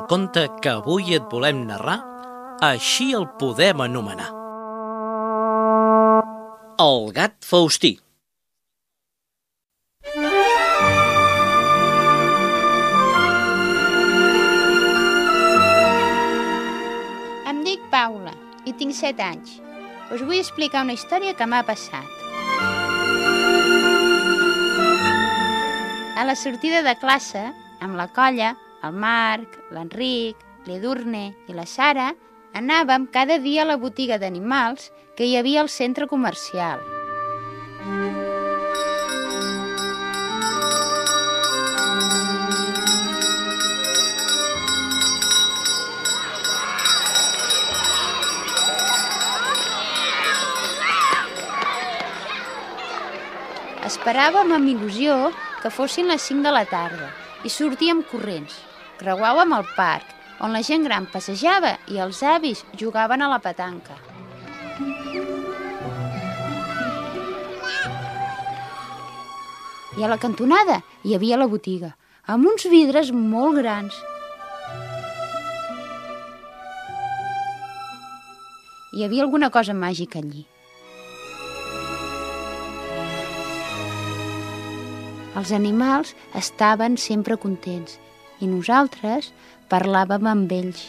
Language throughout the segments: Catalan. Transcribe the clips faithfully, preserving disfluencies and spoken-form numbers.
el conte que avui et volem narrar, així el podem anomenar. El gat Faustí. Em dic Paula i tinc set anys. Us vull explicar una història que m'ha passat. A la sortida de classe, amb la colla, el Marc, l'Enric, l'Edurne i la Sara, anàvem cada dia a la botiga d'animals que hi havia al centre comercial. Esperàvem amb il·lusió que fossin les cinc de la tarda i sortíem corrents. Creuàvem el parc, on la gent gran passejava i els avis jugaven a la petanca. I a la cantonada hi havia la botiga, amb uns vidres molt grans. Hi havia alguna cosa màgica allí. Els animals estaven sempre contents i nosaltres parlàvem amb ells.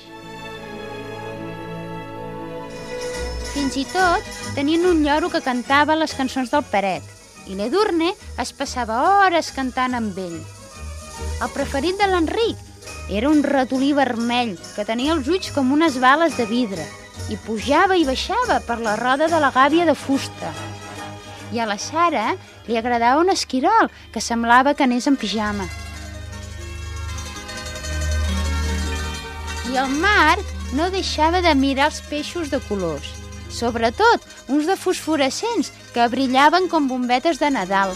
Fins i tot tenien un lloro que cantava les cançons del Peret i l'Edurne es passava hores cantant amb ell. El preferit de l'Enric era un ratolí vermell que tenia els ulls com unes bales de vidre i pujava i baixava per la roda de la gàbia de fusta. I a la Sara li agradava un esquirol que semblava que anés en pijama. I el Marc no deixava de mirar els peixos de colors, sobretot uns de fosforescents que brillaven com bombetes de Nadal.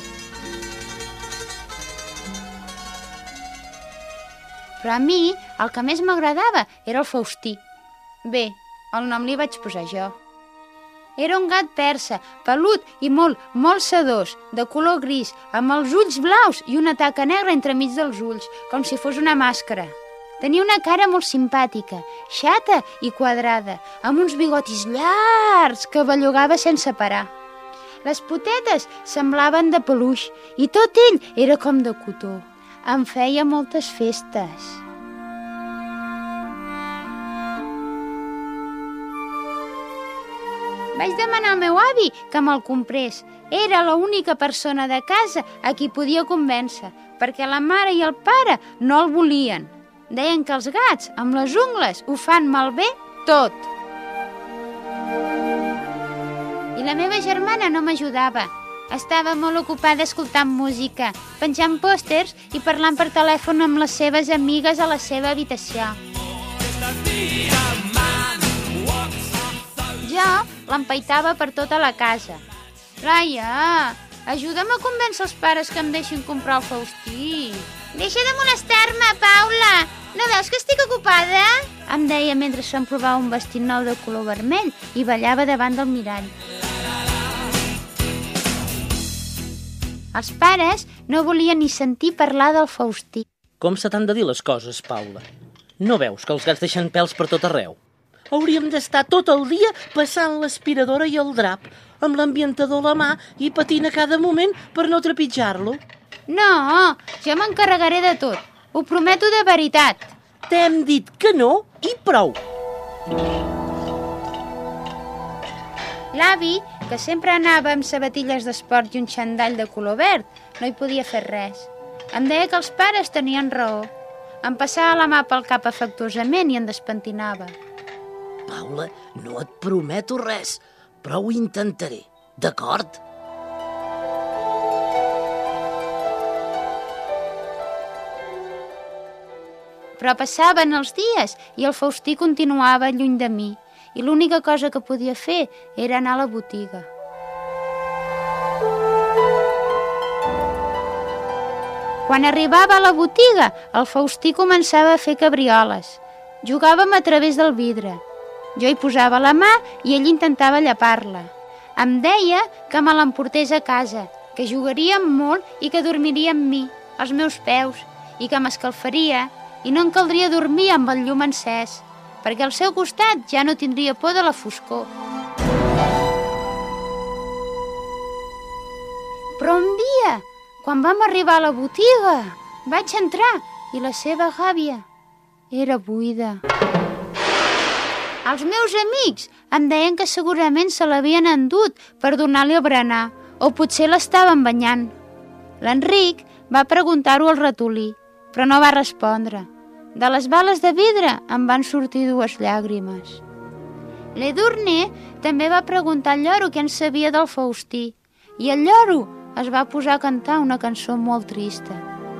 Però a mi el que més m'agradava era el Faustí. Bé, el nom li vaig posar jo. Era un gat persa, pelut i molt, molt sedós, de color gris, amb els ulls blaus i una taca negra entremig dels ulls, com si fos una màscara. Tenia una cara molt simpàtica, xata i quadrada, amb uns bigotis llargs que bellugava sense parar. Les potetes semblaven de peluix i tot ell era com de cotó. Em feia moltes festes. Vaig demanar al meu avi que me'l comprés. Era l'única persona de casa a qui podia convèncer, perquè la mare i el pare no el volien. Deien que els gats, amb les ungles, ho fan malbé tot. I la meva germana no m'ajudava. Estava molt ocupada escoltant música, penjant pòsters i parlant per telèfon amb les seves amigues a la seva habitació. Jo l'empaitava per tota la casa. Laia, ajuda'm a convèncer els pares que em deixin comprar el Faustí. Deixa de molestar-me, Paula! No veus que estic ocupada? Em deia mentre se'm provava un vestit nou de color vermell i ballava davant del mirall. Els pares no volien ni sentir parlar del Faustí. Com se t'han de dir les coses, Paula? No veus que els gats deixen pèls per tot arreu? Hauríem d'estar tot el dia passant l'aspiradora i el drap, amb l'ambientador a la mà i patint a cada moment per no trepitjar-lo. No, jo m'encarregaré de tot. Ho prometo de veritat. T'hem dit que no i prou. L'avi, que sempre anava amb sabatilles d'esport i un xandall de color verd, no hi podia fer res. Em deia que els pares tenien raó. Em passava la mà pel cap afectuosament i em despentinava. Paula, no et prometo res, però ho intentaré, d'acord? Però passaven els dies i el Faustí continuava lluny de mi i l'única cosa que podia fer era anar a la botiga. Quan arribava a la botiga, el Faustí començava a fer cabrioles. Jugàvem a través del vidre. Jo hi posava la mà i ell intentava llepar-la. Em deia que me l'emportés a casa, que jugaríem molt i que dormiria amb mi, als meus peus, i que m'escalfaria i no en caldria dormir amb el llum encès, perquè al seu costat ja no tindria por de la foscor. Però un dia, quan vam arribar a la botiga, vaig entrar i la seva gàbia era buida. Els meus amics em deien que segurament se l'havien endut per donar-li a berenar, o potser l'estaven banyant. L'Enric va preguntar-ho al ratolí, però no va respondre. De les bales de vidre em van sortir dues llàgrimes. L'Edurne també va preguntar al lloro què en sabia del Faustí, i el lloro es va posar a cantar una cançó molt trista.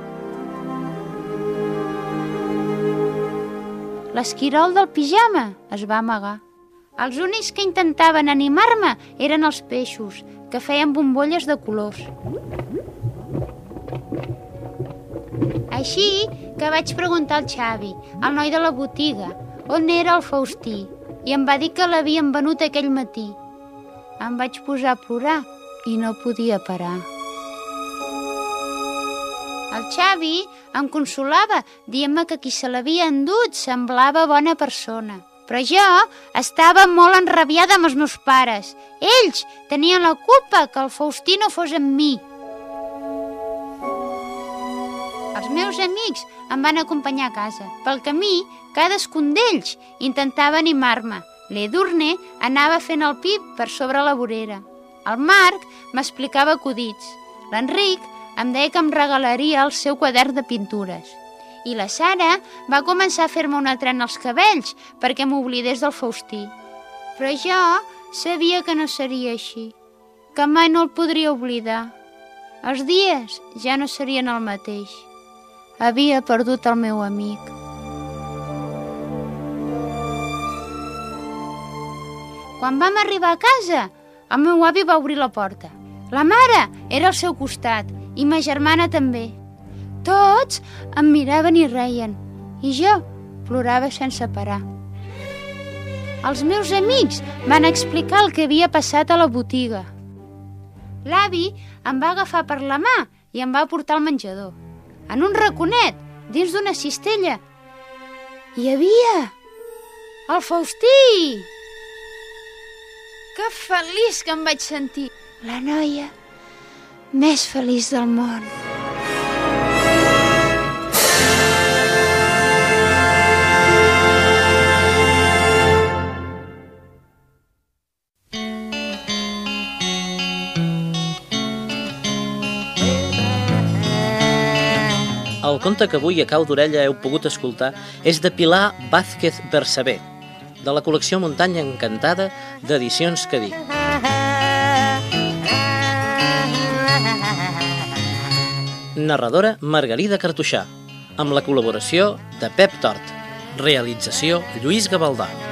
L'esquirol del pijama es va amagar. Els únics que intentaven animar-me eren els peixos, que feien bombolles de colors. Així que vaig preguntar al Xavi, el noi de la botiga, on era el Faustí, i em va dir que l'havien venut aquell matí. Em vaig posar a plorar i no podia parar. El Xavi em consolava, dient-me que qui se l'havia endut semblava bona persona. Però jo estava molt enrabiada amb els meus pares. Ells tenien la culpa que el Faustí no fos amb mi. Els meus amics em van acompanyar a casa. Pel camí, cadascun d'ells intentava animar-me. L'Edurne anava fent el pip per sobre la vorera. El Marc m'explicava acudits. L'Enric em deia que em regalaria el seu quadern de pintures. I la Sara va començar a fer-me una trena als cabells perquè m'oblidés del Faustí. Però jo sabia que no seria així, que mai no el podria oblidar. Els dies ja no serien el mateix. Havia perdut el meu amic. Quan vam arribar a casa, el meu avi va obrir la porta. La mare era al seu costat i ma germana també. Tots em miraven i reien, i jo plorava sense parar. Els meus amics van explicar el que havia passat a la botiga. L'avi em va agafar per la mà i em va portar al menjador. En un raconet, dins d'una cistella, hi havia el Faustí! Que feliç que em vaig sentir! La noia més feliç del món. El conte que avui a cau d'orella heu pogut escoltar és de Pilar Vázquez Bersabé, de la col·lecció Muntanya Encantada d'Edicions Cadí. Narradora Margarida Cartoixà, amb la col·laboració de Pep Tort. Realització Lluís Gavaldà.